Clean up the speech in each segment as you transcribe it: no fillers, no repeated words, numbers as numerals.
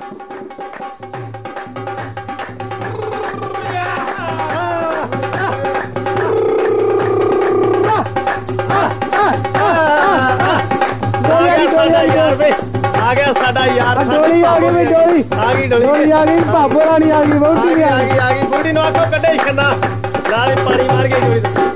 आ गया साडा यार डोली आ गई डोली आ गई डोली आ गई भाबो रानी आ गई वोटी आ गई बूढ़ी नो आखो कड्डे छना नाले पानी मार के डोली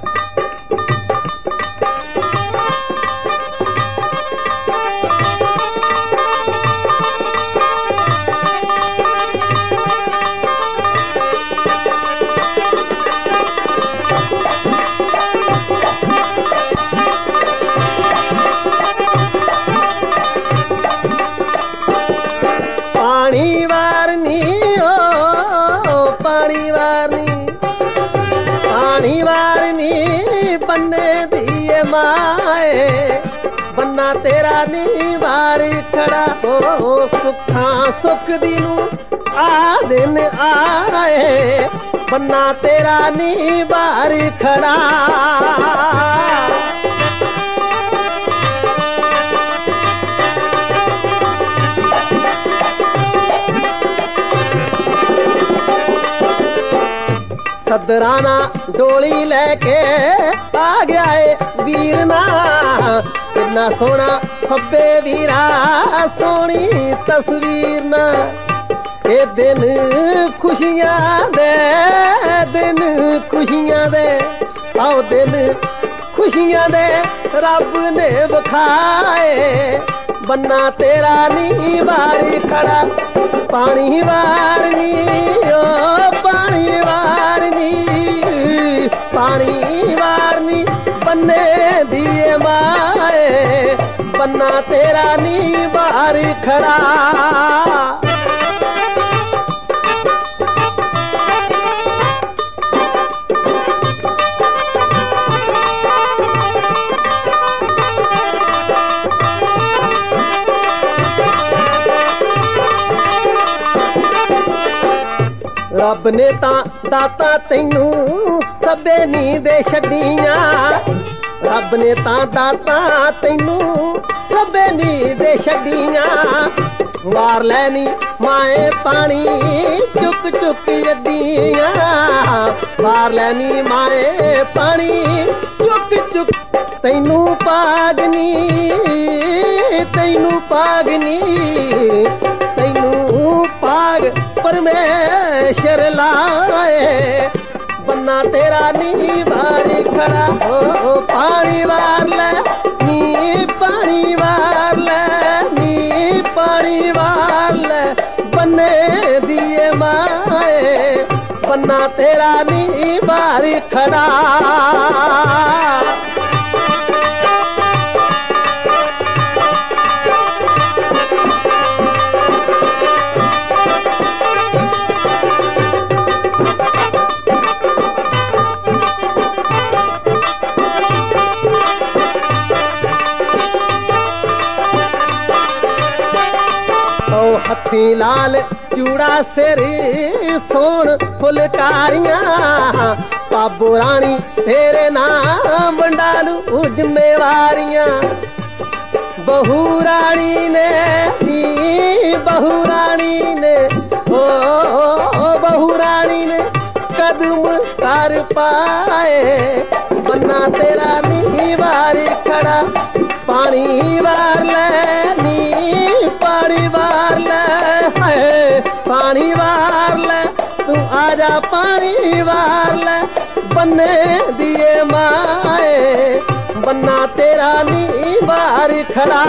बन्ना तेरा नी बार खड़ा हो सुखा सुख दिनू आ दिन आए बन्ना तेरा नी बार खड़ा सदराना डोली लेके आ गया है वीरना कितना सोना खब्बे वीरा सोनी तस्वीर ना ये दिन खुशियां दे आओ दिन खुशियां दे रब ने बखाए बन्ना तेरा नी बारी खड़ा पानी वारनी ओ पानी वारनी बन्ने दिए मारे बन्ना तेरा नी बार खड़ा रब ने ता दाता तैनू सबे नी दे छड़ियां रब ने ता दाता तैनू सबे नी दे छड़ियां वार लैनी माए पानी चुक चुक अड्डियां वार लैनी माए पानी चुक चुक तैनू पागनी पाग परमेश्वर लाए बन्ना तेरा नी बारी खड़ा हो पानी वार ले नी पानी वार ले बन्ने दिए माए बन्ना तेरा नी बारी खड़ा हथी लाल चूड़ा सिर सोन फुलकारियां पाबो रानी तेरे नाम बंडालू जिम्मेवारियां बहू रानी ने ओ बहू रानी ने कदम कर पाए बन्ना तेरा नी बार खड़ा पानी वार ले नी पानी वार ले तू आजा पानी वार ले बन्ने दिए माए बन्ना तेरा नी बार खड़ा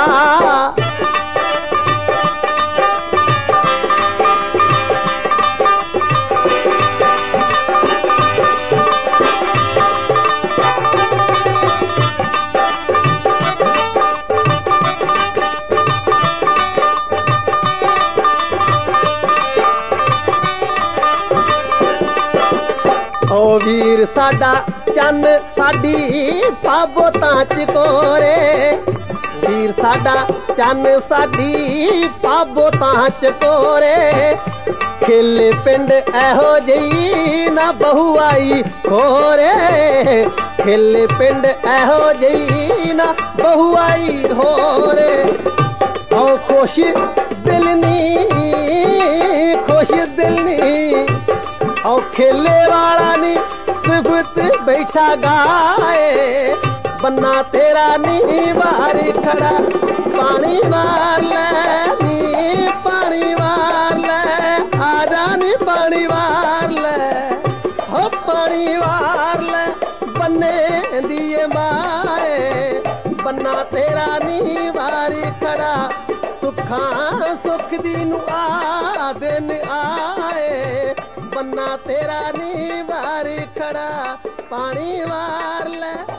वीर साडा चन साडी पाबो तांच कोरे वीर साडा चन साडी पाबो तांच कोरे खेले पिंड एहो जई ना बहु आई होरे खेले पिंड एहो जई ना बहु आई होरे औ खुश दिल नी खुश दिल नी और खेले वाला नी सिफत बैठा गाए बन्ना तेरा नी बारी खड़ा पानी मार ले नी पानी मार ले आजा नी पानी मार ले हो पानी मार ले बन्ने दिए माए बन्ना तेरा नी बारी खड़ा सुखा सुख दीनू आ दिन आए बन्ना तेरा नी बारी खड़ा पानी मार ले